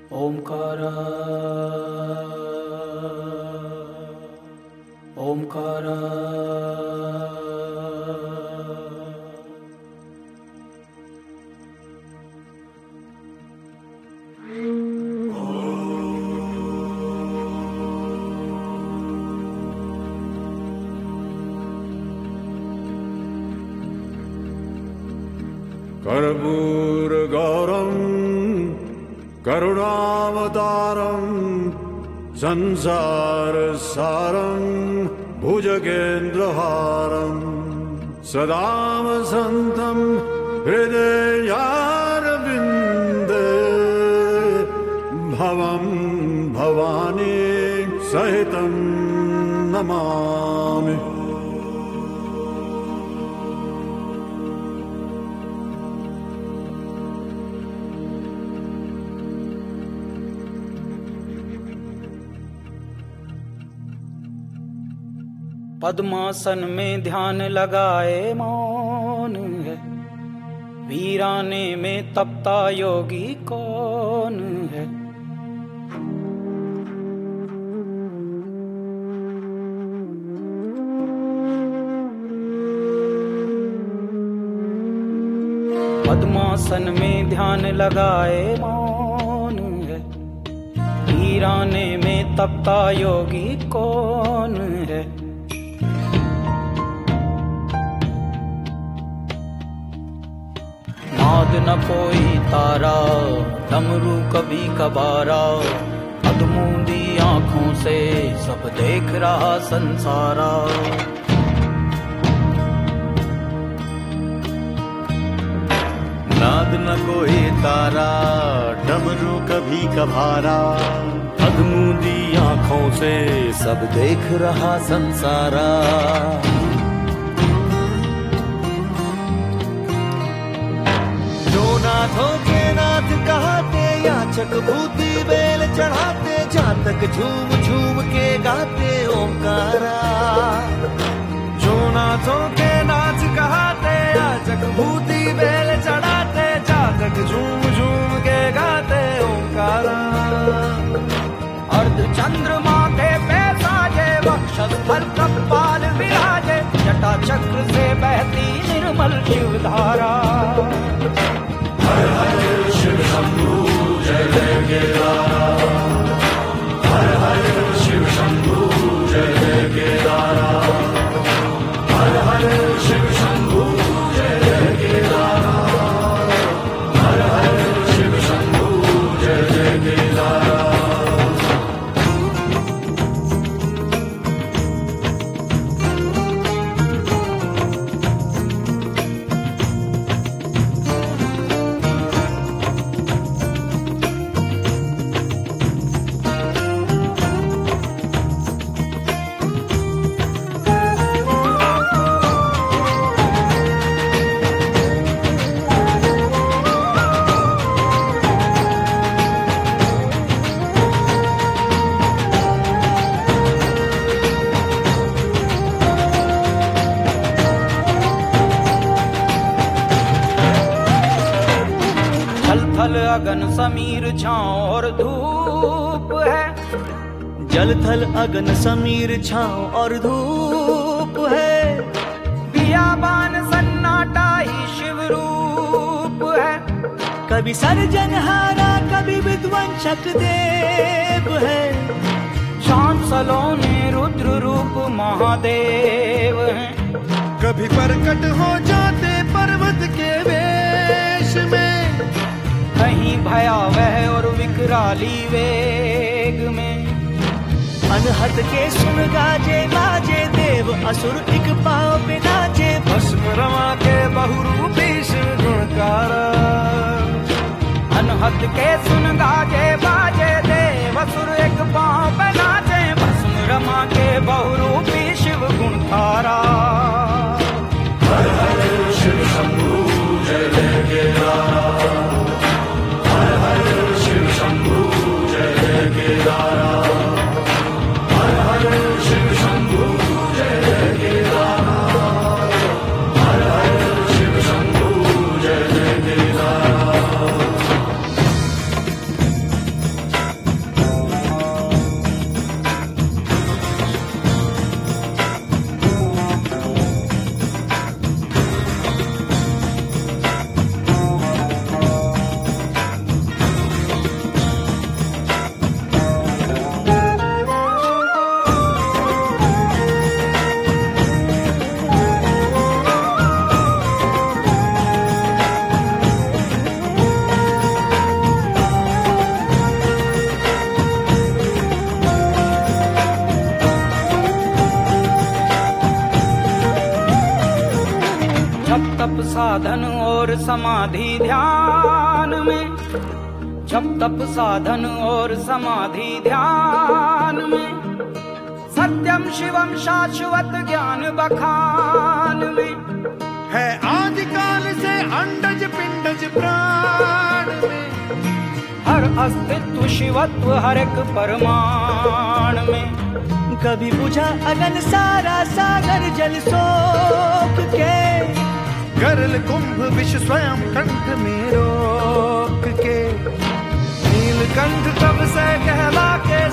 ओंकारा ओंकारा कर्पूरगौरं करुणावतारं संसारसारं भुजगेन्द्रहारं सदा वसन्तं हृदयारविन्दे भवं भवानी सहितं नमामि। पद्मासन में ध्यान लगाए मौन है, वीराने में तपता योगी कौन है। पद्मासन में ध्यान लगाए मौन है, वीराने में तपता योगी कौन है। नाद न कोई तारा, डमरू कभी कबारा, अधमूंदी आंखों से सब देख रहा संसारा। नाद न कोई तारा, डमरू कभी कभारा, अधमूंदी आंखों से सब देख रहा संसारा। नाथों के नाथ कहते, याचक भूति बेल चढ़ाते, जातक झूम झूम के गाते ओंकारा। जो नाथों के नाथ कहते, याचक भूति बेल चढ़ाते, जातक झूम झूम के गाते ओंकारा। अर्ध चंद्रमा के पे साजे, वक्षस्थल कपाल विराजे, जटा चक्र से बहती निर्मल शिव धारा। हर हर शिव शंभू जय जय केदारा, हर हर शिव शंभू जय जय केदारा, हर हर शिव शंभू जय जय केदारा, हर हर शिव शंभू जय जय केदारा। थल अगन समीर छाँव और धूप है, जल थल अगन समीर छाँव और धूप है। बियाबान सन्नाटा ही शिव रूप है, कभी सर्जनहारा कभी विध्वंसक देव है। शांत सलोने रुद्र रूप महादेव है, कभी प्रकट हो जाते पर्वत के वेश में, कहीं भयावह और विकराली वेग में। अनहद के सुन गाजे बाजे, देव असुर एक पाँव पे नाचे, भस्म रमा के बहुरूपी शिव गुणकारा। अनहद के सुन गाजे बाजे, देव असुर एक पाँव पे नाचे, भस्म रमा के बहुरूपी शिव गुणकारा। हर हर शिव शंभू जय जय केदारा, हर हर शिव शंभू जय जय केदारा, हर हर शिव शंभू जय जय केदारा, हर हर शिव शंभू जय जय केदारा। साधन और समाधि ध्यान में, जप तप साधन और समाधि ध्यान में, सत्यम शिवम शाश्वत ज्ञान बखान में, है आदि काल से अंडज पिंडज प्राण में, हर अस्तित्व शिवत्व हर एक परमाण में। कभी बुझा अगन सारा सागर जल सोख के, गरल कुंभ विष स्वयं कंठ में रोक के, नीलकंठ तब से कहला के